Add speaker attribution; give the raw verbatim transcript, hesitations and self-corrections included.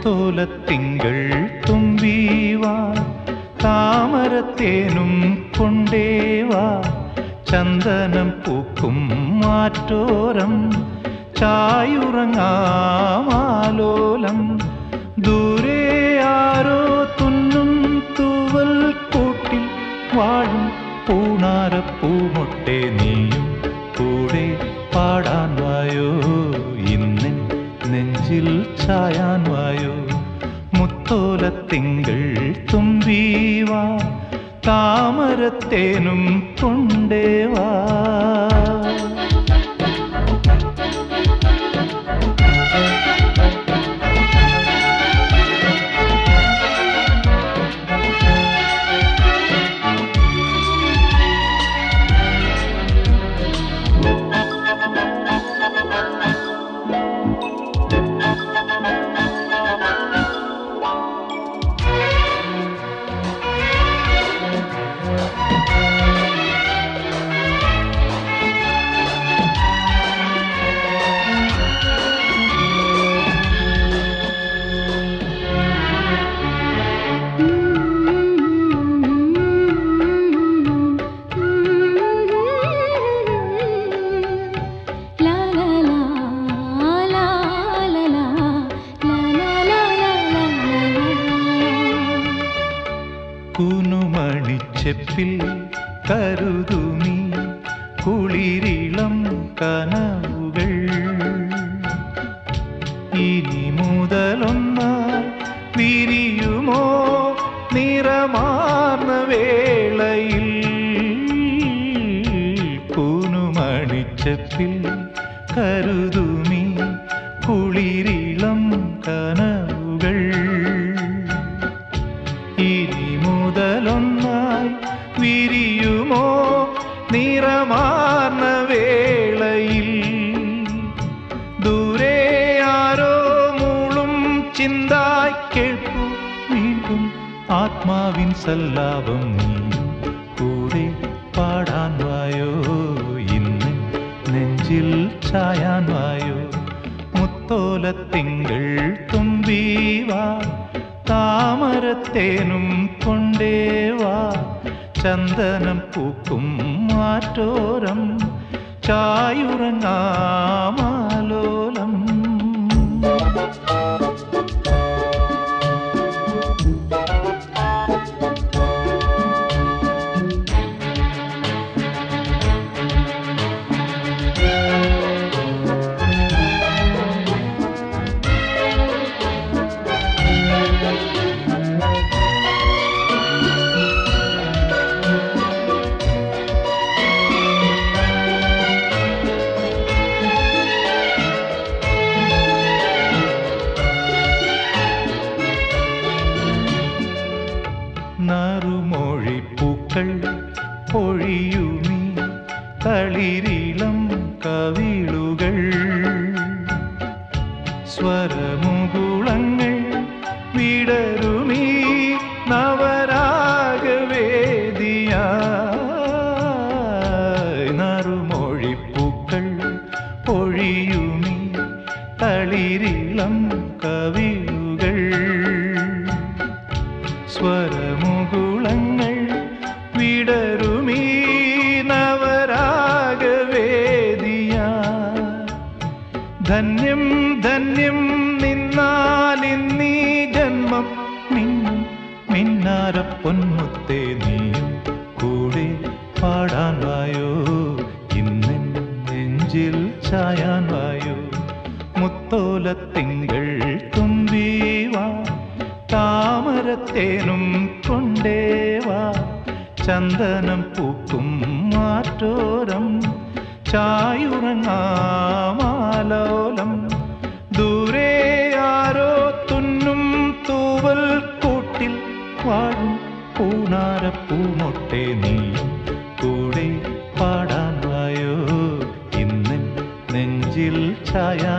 Speaker 1: മുത്തോലത്തിങ്കൾ തുമ്പീവാ താമരത്തേനും കൊണ്ടേവാ ചന്ദനം പൂക്കും മാറ്റോരം ചായുറങ്ങാമാലോലം ദൂരെ ആരോ തുന്നും തൂവൽ കൂട്ടിൽ വാഴും പൂണാരപ്പൂമൊട്ടെ നീയും കൂടെ പാടാൻ വായോ ഇന്നെൻ നെഞ്ചിൽ ചായാൻ വായോ മുത്തോലത്തിങ്കൾ തുമ്പീവാ താമരത്തേനും കൊണ്ടേവാ കുനുമണിച്ചെപ്പിൽ കരുതുമീ കുളിരിളം കനവുകൾ ഇനി മുതലൊന്നായി വിരിയുമോ നിറമാർന്ന വേളയിൽ കുനുമണിച്ചെപ്പിൽ കരുതുമീ കുളിരിളം കനവുകൾ ഇനി മുതലൊന്നായി വിരിയുമോ നിറമാർന്ന വേളയിൽ ദൂരെ ആരോ മൂളും ചിന്തായി കേൾപ്പു വീണ്ടും ആത്മാവിൻ സല്ലാപം നീയും കൂടെ പാടാൻ വായോ ഇന്ന് നെഞ്ചിൽ ചായാൻ വായോ മുത്തോലത്തിങ്കൾ തുമ്പീവാ താമരത്തേനും കൊണ്ടേവാ ചന്ദനം പൂക്കും മാറ്റോരം ചായുറങ്ങാമാലോലം നറുമൊഴിപ്പൂക്കൾ പൊഴിയുമീ തളിരിളം കവിളുകൾ സ്വരമുകുളങ്ങൾ വിടരുമീ നവരാഗവേദിയായി നറുമൊഴിപ്പൂക്കൾ പൊഴിയുമീ തളിരിളം കവിളുകൾ സ്വരമുകുളങ്ങൾ വിടരുമീ നവരാഗവേദിയാ ധന്യം ധന്യം നിന്നാലിന്നീ ജന്മം മിന്നും മിന്നാര പൊന്മുത്തേ നീയും കൂടെ പാടാൻ വായോ ഇന്നെൻ നെഞ്ചിൽ ചായാൻ വായോ മുത്തോലത്തിങ്കൾ തുമ്പീവാ താമരത്തേനും കൊണ്ടേവാ ചന്ദനം പൂക്കും മാറ്റോരം ചായുറങ്ങാമാലോലം ദൂരെ ആരോ തുന്നും തൂവൽ കൂട്ടിൽ വാഴും പൂണാരപ്പൂമൊട്ടെ നീയും കൂടെ പാടാൻ വായോ ഇന്നെൻ നെഞ്ചിൽ ചായ